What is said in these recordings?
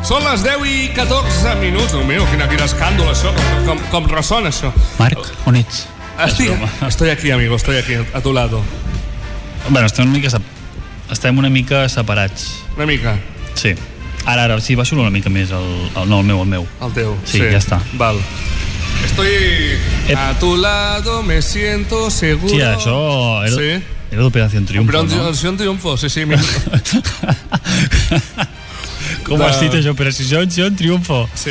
Són les 10:14. Déu meu, quin escàndol, això. Com ressona, això. Marc, on ets? Estoy aquí, amigo, estoy aquí, a tu lado. Bueno, estem una mica separats. Una mica? Sí. Ara, sí, baixo una mica més el meu. El teu? Sí, ja està. Val. Estoy a tu lado, me siento seguro. Sí, això era, sí? Era d'Operació Triunfo, no? Operació Triunfo, sí. Com has dit això? Operació Triunfo. Sí.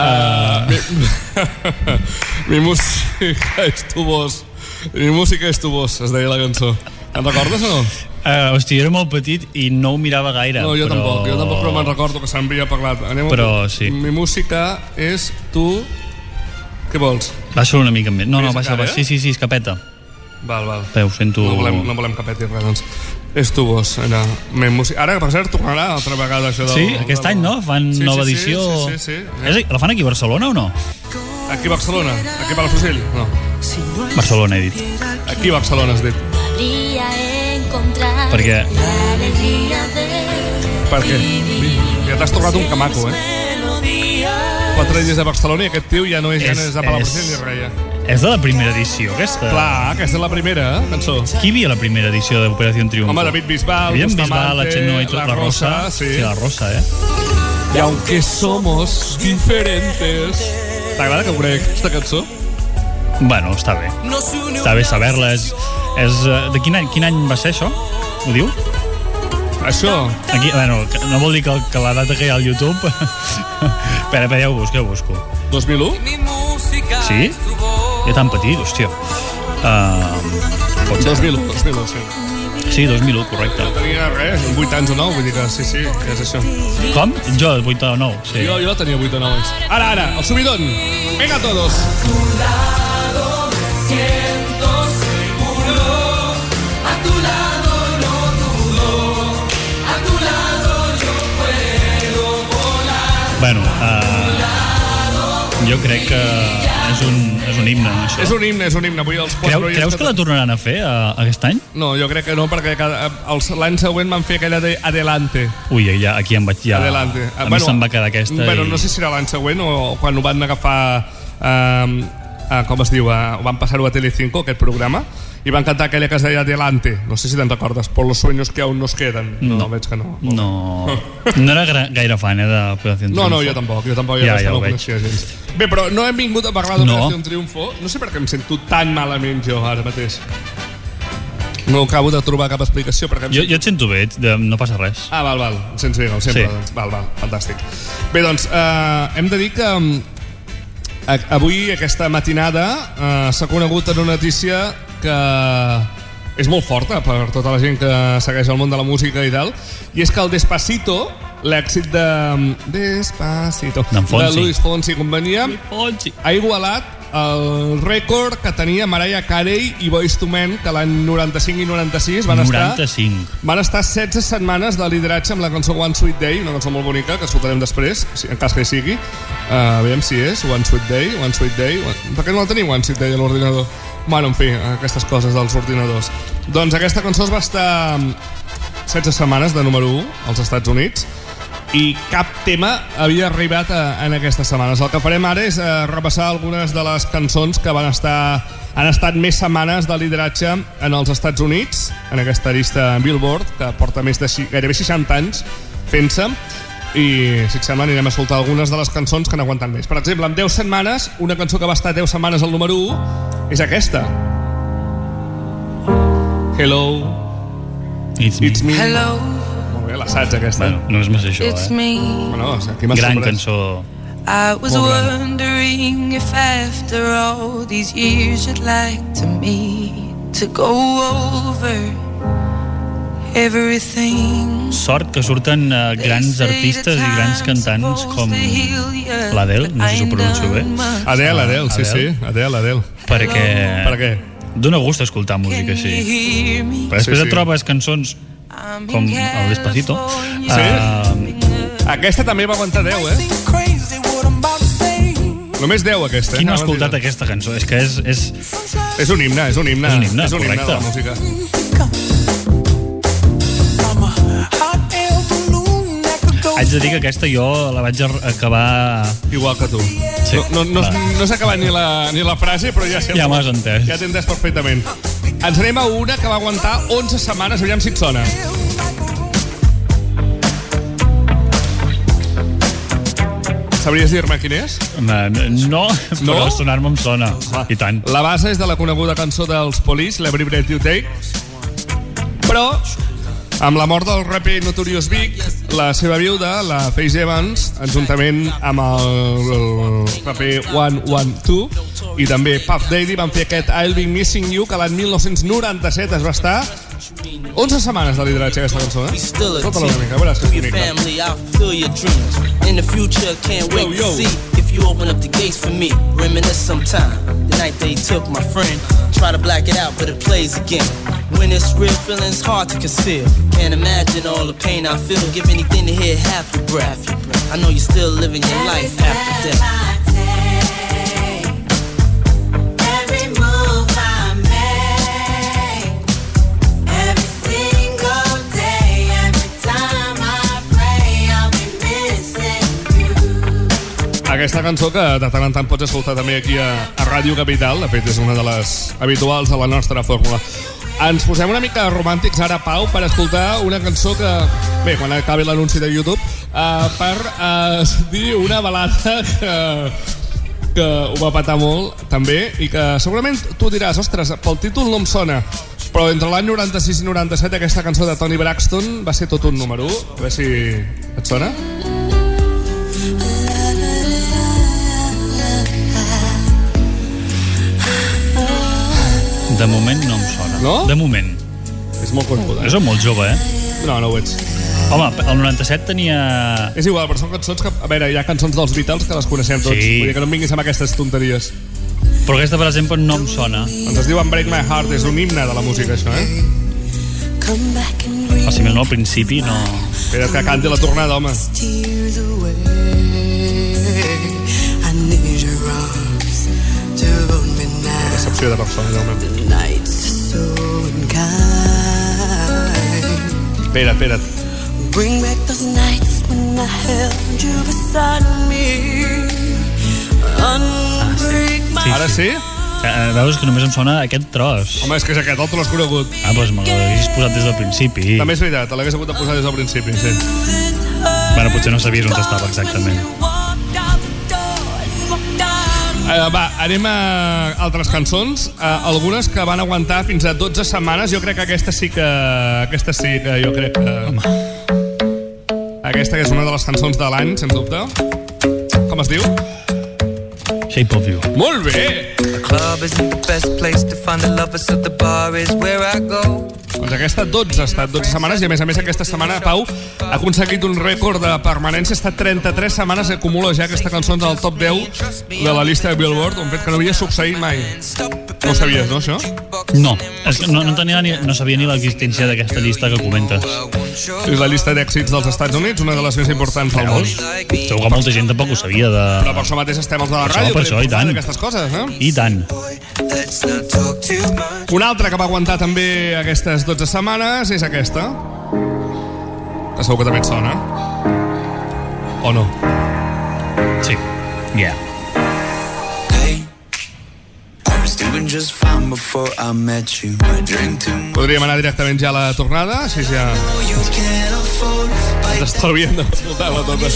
Mi música és tu voz. Mi música és tu voz, es deia la cançó. En recordes o no? Hòstia, era molt petit i no ho mirava gaire. No, jo tampoc, però me'n recordo que se'n havia parlat. Però sí. Mi música és tu... Què vols? Baixa una mica més. No, baixa. Sí, és que peta. Val. Ho sento... No volem que peti res, doncs. És tu voz. Ara, per cert, tornarà altra vegada això del... Sí, aquest any, no? Fan nova edició... Sí. La fan aquí a Barcelona o no? Aquí a Barcelona? Aquí a Palafrugell? No. Barcelona, he dit. Aquí a Barcelona, has dit. Per què? Perquè ja t'has tornat un camaco, 4 dies a Barcelona i aquest tio ja no és de Palafrugell ni res. És de la primera edició, aquesta? Clar, aquesta és la primera cançó. Qui hi havia a la primera edició d'Operació Triunfo? Home, David Bisbal, la Chenoa i tot, la Rosa. Sí, la Rosa, Y aunque somos diferentes... T'agrada que coneguem aquesta cançó? Bueno, està bé. Està bé saber-la. De quin any va ser això? Ho diu? Això? Aquí, bueno, no vol dir que la data que hi ha al YouTube... Espera, ja ho busco. 2001? Sí? Ja tan petit, hòstia. 2001, sí. Sí, 2001, correcte. No tenia res, 8 anys o 9, vull dir que sí, és això. Com? Jo, 8 o 9, sí. Jo tenia 8 o 9 anys. Ara, el subidón. Venga todos. A tu lado me siento seguro, a tu lado no dudo, a tu lado yo puedo volar. Bueno, jo crec que és un himne, això. És un himne. Creus que la tornaran a fer aquest any? No, jo crec que no, perquè l'any següent van fer aquella de Adelante. Ui, ja, aquí em vaig... Adelante. A mi se'm va quedar aquesta. Bueno, no sé si era l'any següent o quan ho van agafar... com es diu? Van passar-ho a Telecinco, aquest programa, i van cantar aquella que es deia Adelante. No sé si te'n recordes, por los sueños que aún nos quedan. No, veig que no. No era gaire fan, d'Operació Triunfo. No, jo tampoc ja no ho coneixia gens. Bé, però no hem vingut a parlar d'Operació Triunfo. No sé per què em sento tan malament jo ara mateix. No acabo de trobar cap explicació. Jo et sento bé, no passa res. Val, em sents bé, sempre. Sí. Val, fantàstic. Bé, doncs, hem de dir que avui, aquesta matinada, s'ha conegut en una notícia que és molt forta per tota la gent que segueix el món de la música i tal, i és que el Despacito, l'èxit de Despacito de Luis Fonsi i companyia, ha igualat el rècord que tenia Mariah Carey i Boyz II Men, que l'any 95 i 96 van estar 16 setmanes de lideratge amb la cançó One Sweet Day, una cançó molt bonica que escoltarem després, en cas que hi sigui. Veiem si és One Sweet Day. Per què no la teniu One Sweet Day a l'ordinador? Bueno, en fi, aquestes coses dels ordinadors. Doncs aquesta cançó es va estar 16 setmanes de número 1 als Estats Units i cap tema havia arribat en aquestes setmanes. El que farem ara és repassar algunes de les cançons que han estat més setmanes de lideratge en els Estats Units, en aquesta llista Billboard, que porta gairebé 60 anys fent-se, i si et sembla anirem a escoltar algunes de les cançons que han aguantat més. Per exemple, en 10 setmanes, una cançó que va estar 10 setmanes al número 1 és aquesta. Hello, It's me. Hello. Molt bé, l'assaig aquesta. Bueno, no és més això, Bueno, aquí m'ha gran sorprès. cançó. I was wondering if after all these years you'd like to meet to go over everything. Sort que surten grans artistes i grans cantants com l'Adele, no sé si ho pronuncio bé. Adele, sí, Adele. Per què? Dóna gust escoltar música així. Però després et trobes cançons com el Despacito. Aquesta també va aguantar 10, Només 10 aquesta. Qui no ha escoltat aquesta cançó? És que és... És un himne, correcte. De la música. Haig haig de dir que aquesta jo la vaig acabar... Igual que tu. Sí, no s'ha acabat ni la frase, però ja ja m'has entès. Ja t'he entès perfectament. Ens anem a una que va aguantar 11 setmanes, aviam si et sona. Sabries dir-me quin és? No, però sonar-me em sona. I tant. La base és de la coneguda cançó dels Police, l'Every Breath You Take, però amb la mort del raper Notorious Big, la seva viuda, la Faith Evans, juntament amb el raper 112 i també Puff Daddy, van fer aquest I'll Be Missing You, que l'any 1997 es va estar 11 setmanes de lideratge aquesta cançó, Escolta-la una mica, veuràs que és bonica. In the future, can't wait to see if you open up the gates for me. Reminisce sometime, the night they took my friend. Try to black it out, but it plays again. When it's real, feeling's hard to conceal. Can't imagine all the pain I feel. Give anything to hear half your breath. I know you're still living your life after death. Aquesta cançó que de tant en tant pots escoltar també aquí a Ràdio Capital, de fet és una de les habituals de la nostra fórmula. Ens posem una mica romàntics ara, Pau, per escoltar una cançó que, bé, quan acabi l'anunci de YouTube, per dir una balada que ho va patar molt també i que segurament tu diràs, ostres, pel títol no em sona, però entre l'any 96 i 97 aquesta cançó de Toni Braxton va ser tot un número 1. A veure si et sona. De moment no em sona. No? De moment. És molt coneguda. És molt jove, No, no ho ets. Home, el 97 tenia... És igual, però són cançons que... A veure, hi ha cançons dels Beatles que les coneixem tots. Sí. Vull dir que no em vinguis amb aquestes tonteries. Però aquesta, per exemple, no em sona. Doncs es diu Break My Heart, és un himne de la música, això, O si més no, al principi no... Espera que canti la tornada, home. Decepció de persona, home. Espera't. Bring back those nights when I held you beside me. Sí. Ara sí? Veus que només em sona aquest tros. Home, és que és aquest, el l'has conegut. Doncs me l'hagués posat des del principi. També és veritat, te l'hagués hagut de posar des del principi, sí. Bueno, potser no sabies on estava exactament. Va, anem a altres cançons, algunes que van aguantar fins a 12 setmanes. Jo crec que aquesta sí que jo crec que... Home. Aquesta que és una de les cançons de l'any, sens dubte. Com es diu? Shape of You. Molt bé! The club isn't the best place to find the lovers, so the bar is where I go. Doncs aquesta 12 ha estat 12 setmanes i a més aquesta setmana Pau ha aconseguit un rècord de permanència, ha estat 33 setmanes, acumula ja aquesta cançó del top 10 de la llista de Billboard, un fet que no havia succeït mai. No ho sabies, no, això? No, és que no sabia ni l'existència d'aquesta llista que comentes. És la llista d'èxits dels Estats Units, una de les més importants del món. Segur que molta gent tampoc ho sabia de... Però per això mateix estem als de la ràdio, per això, i tant. D'aquestes coses, I tant. Una altra que va aguantar també aquestes 12 setmanes és aquesta, que segur que també et sona. O no? Sí, yeah. Podríem anar directament ja a la tornada, així ja ens estalviem d'escoltar-la tota.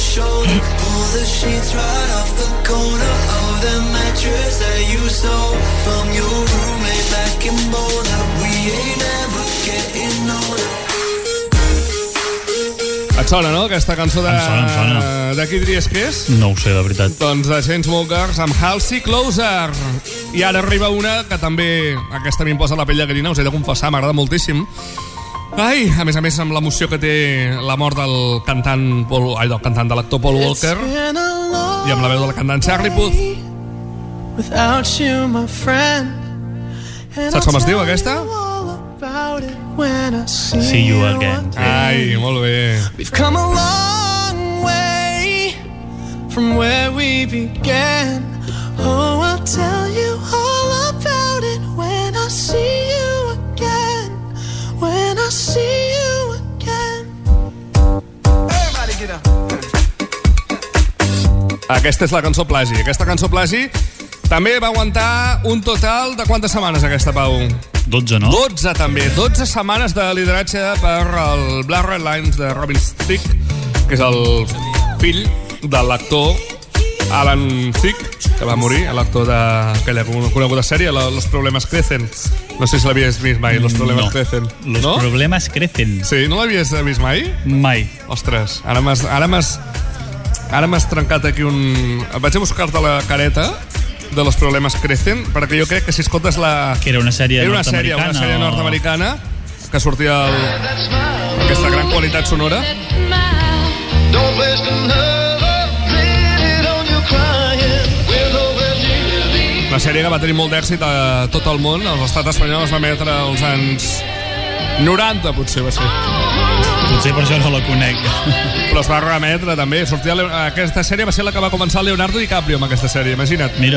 Et sona, no, aquesta cançó de... Em sona. De qui diries que és? No ho sé, de veritat. Doncs de Chainsmokers amb Halsey Closer. I ara arriba una que també, aquesta a mi em posa la pell de gallina, us he de confessar, m'agrada moltíssim. Ai, a més amb l'emoció que té la mort del cantant de l'actor Paul Walker i amb la veu de la cantant Charlie Puth. Saps com es diu aquesta? See You Again. Ai, molt bé. We've come a long way from where we began. Oh, I'll tell you all about it when I see you again. When I see you again. Everybody get up. Aquesta és la cançó plagi. Aquesta cançó plagi també va aguantar un total de quantes setmanes, aquesta, Pau? 12, no? 12, també. 12 setmanes de lideratge per el Black Red Lines de Robin Thicke, que és el fill de l'actor Alan Thicke, que va morir, l'actor d'aquella coneguda sèrie, Los problemas crecen. No sé si l'havies vist mai, Los problemas crecen. Los problemas crecen. Sí, no l'havies vist mai? Mai. Ostres, ara m'has trencat aquí un... Vaig a buscar-te la careta de Los problemas crecen, perquè jo crec que si escoltes la... Que era una sèrie nord-americana. Una sèrie nord-americana que sortia aquesta gran qualitat sonora. Una sèrie que va tenir molt d'èxit a tot el món. A l'estat espanyol es va emetre als anys 90, potser va ser. Potser per això no la conec. Però es va remetre també. Aquesta sèrie va ser la que va començar Leonardo DiCaprio amb aquesta sèrie, imagina't. Mira.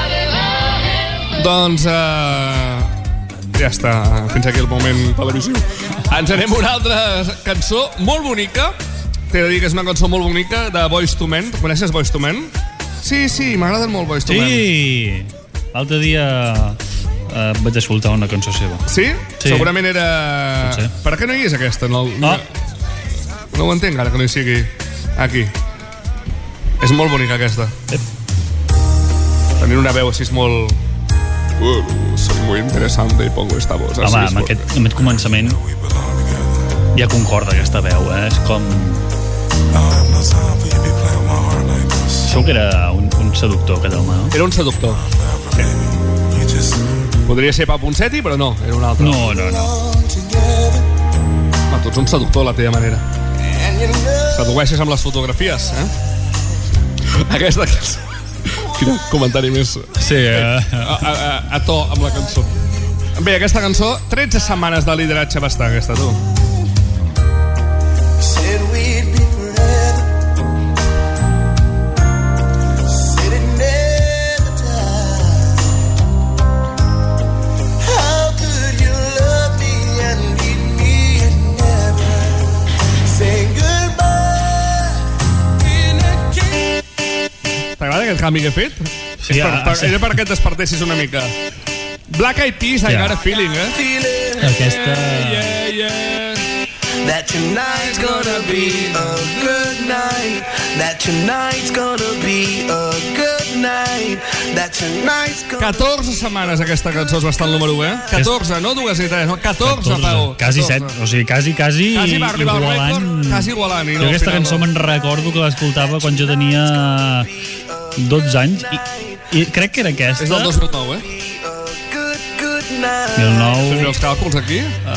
Doncs ja està, fins aquí el moment televisiu. Ens anem a una altra cançó molt bonica. T'he de dir que és una cançó molt bonica de Boyz II Men. Coneixes Boyz II Men? Sí, m'agraden molt Boyz II Men. Sí! L'altre dia vaig escoltar una cançó seva. Sí? Segurament era... Potser. Per què no hi és aquesta? No ho entenc ara que no hi sigui aquí. És molt bonica aquesta. Tenir una veu així és molt... soy muy interesante y pongo esta voz. Home, amb aquest començament ja concorda aquesta veu, És com... Segur que era un seductor, aquest home, no? Era un seductor. Sí. Podria ser Pau Ponseti, però no, era un altre. No. Tu ets un seductor a la teva manera. Sedueixes amb les fotografies, Aquesta cançó... Quin comentari més... Sí, a to amb la cançó. Bé, aquesta cançó, 13 setmanes de lideratge va estar, aquesta, tu. T'agrada aquest canvi que he fet? Sí, era perquè et despertessis una mica. Black Eyed Peas, I got a feeling, Aquesta... That tonight's gonna be a good night. That tonight's gonna be a good night. That tonight's gonna... 14 setmanes aquesta cançó es va estar al número 1, 14, no 2 ni 3, no, 14, Pau. Quasi 7, o sigui, quasi Quasi va arribar al rècord, quasi igualant. Jo aquesta cançó me'n recordo que l'escoltava quan jo tenia 12 anys i crec que era aquesta. És del 2009, 2009... Fes els càlculs aquí?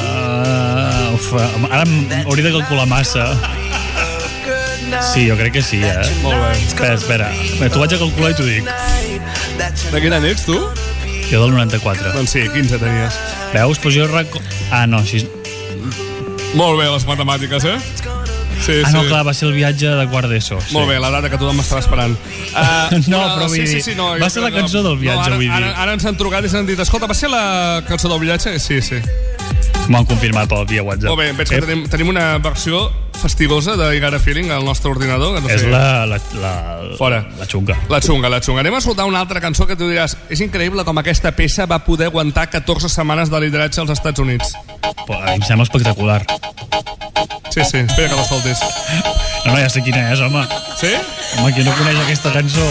Ara hauria de calcular massa. Sí, jo crec que sí, Molt bé. Espera. T'ho vaig a calcular i t'ho dic. De quin any ets, tu? Jo del 94. Doncs sí, 15 tenies. Veus? Doncs jo no, així... Molt bé, les matemàtiques, Sí, no, clar, va ser el viatge de quart d'ESO. Molt bé, la data que tothom m'estava esperant. No, però vull dir, va ser la cançó del viatge, vull dir. Ara ens han trucat i s'han dit, escolta, va ser la cançó del viatge? Sí. M'ho han confirmat via WhatsApp. Molt bé, veig que tenim una versió fastigosa de I Got a Feeling al nostre ordinador. És la xunga. La xunga. Anem a escoltar una altra cançó que tu diràs, és increïble com aquesta peça va poder aguantar 14 setmanes de lideratge als Estats Units. A mi em sembla espectacular. Sí, espera que l'escoltis. No, ja sé quina és, home. Sí? Home, qui no coneix aquesta cançó?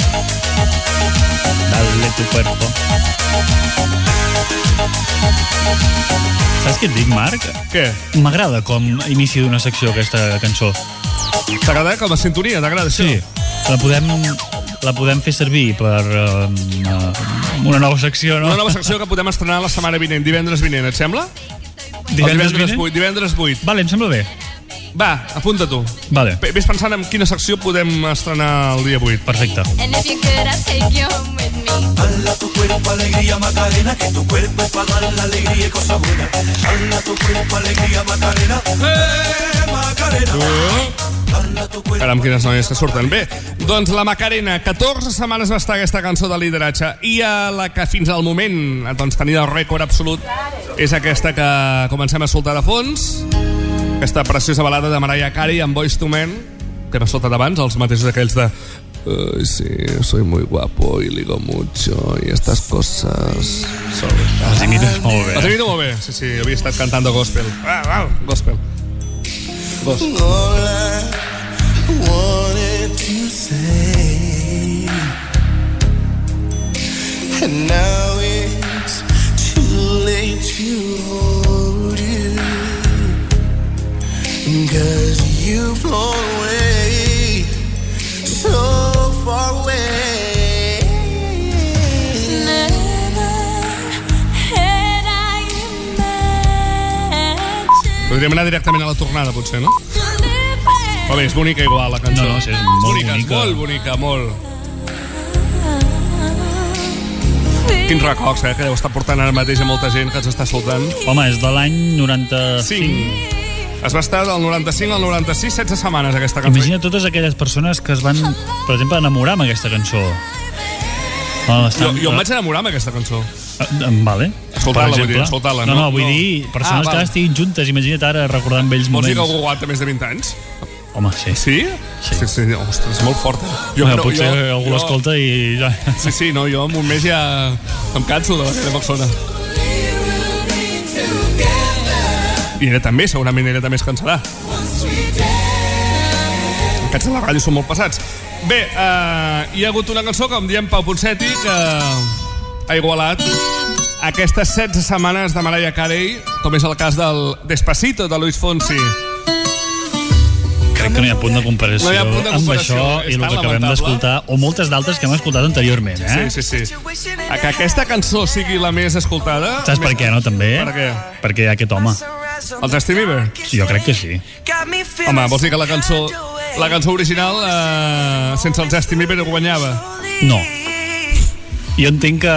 Dale tu cuerpo. Saps què et dic, Marc? Què? M'agrada com inici d'una secció aquesta cançó. T'agrada com a sintonia? T'agrada això? Sí, la podem fer servir per una nova secció, no? Una nova secció que podem estrenar la setmana vinent, divendres vinent, et sembla? Divendres 8. Vale, em sembla bé. Va, apunta tu. Vale. Ves pensant en quina secció podem estrenar el dia 8. Perfecte. Hala tu cuerpo, alegría, Macarena, que tu cuerpo es para dar la alegría y cosas buenas. Hala tu cuerpo, alegría, Macarena, Macarena. Caram, quines noies que surten. Bé, doncs la Macarena, 14 setmanes va estar aquesta cançó de lideratge i a la que fins al moment doncs, tenia el rècord absolut és aquesta que comencem a escoltar de fons, aquesta preciosa balada de Mariah Carey amb Boyz II Men, que hem escoltat abans, els mateixos aquells de Sí, soy muy guapo y ligo mucho y estas cosas. Les imites molt bé. Les imito molt bé, sí, havia estat cantant gospel. Gospel. All I wanted to say, and now it's too late to hold you, 'cause you've flown away, so far away. Never had I imagined. Podríem anar directament a la tornada, potser, no? Però bé, és bonica igual, la cançó. No, sí, és molt bonica. És molt bonica, molt. Quins records, que deu estar portant ara mateix a molta gent que ens està escoltant. Home, és de l'any 95. Es va estar del 95 al 96, 16 setmanes, aquesta cançó. Imagina totes aquelles persones que es van, per exemple, enamorar amb aquesta cançó. Jo em vaig enamorar amb aquesta cançó. Vale. Escoltant-la, vull dir, escoltant-la. No, vull dir, persones que estiguin juntes, imagina't ara recordant vells moments. Vols dir que moments. algú aguanta més de 20 anys? Home, sí. Sí? Sí. Ostres, és molt fort. Potser algú l'escolta i ja... Sí, no, jo en un mes ja em canso de la persona. I ella també, segurament ella també es cansarà. Aquests de la ràdio són molt passats. Bé, hi ha hagut una cançó, com diem, Pau Ponseti, que ha igualat aquestes 16 setmanes de Mariah Carey, com és el cas del Despacito, de Luis Fonsi. Crec que no hi ha punt de comparació, no hi ha punt de comparació amb això i el que acabem d'escoltar, o moltes d'altres que hem escoltat anteriorment, Sí. Que aquesta cançó sigui la més escoltada... Saps per què, no, també? Per què? Perquè hi ha aquest home. El Justin Bieber? Jo crec que sí. Home, vols dir que la cançó original sense el Justin Bieber guanyava? No. Jo entenc que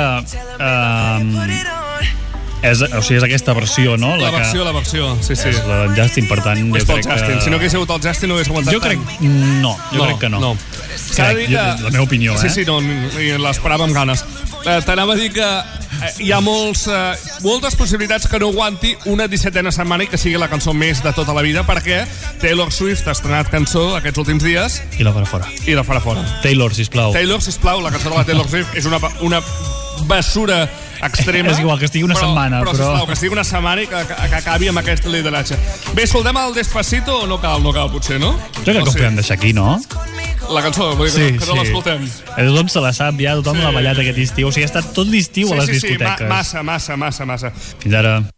és aquesta versió, no? La versió, sí. És la del Justin, per tant, jo crec que... Si no hagués sigut el Justin, no hagués aguantat jo crec que no. La meva opinió, Sí, no, i l'esperava amb ganes. T'anava a dir que hi ha moltes possibilitats que no aguanti una 17a setmana i que sigui la cançó més de tota la vida, perquè Taylor Swift ha estrenat cançó aquests últims dies i la farà fora. Taylor, sisplau, la cançó de la Taylor Swift és una basura extrema. És igual que estigui una setmana, però sisplau, que estigui una setmana i que acabi amb aquest lideratge. Bé, escoltem el Despacito o no cal, potser, no? Jo crec que ho podem deixar aquí, no? La cançó, vull dir que no l'escoltem. Tothom se la sap ja, tothom l'ha ballat aquest estiu. O sigui, ha estat tot l'estiu a les discoteques. Massa. Fins ara.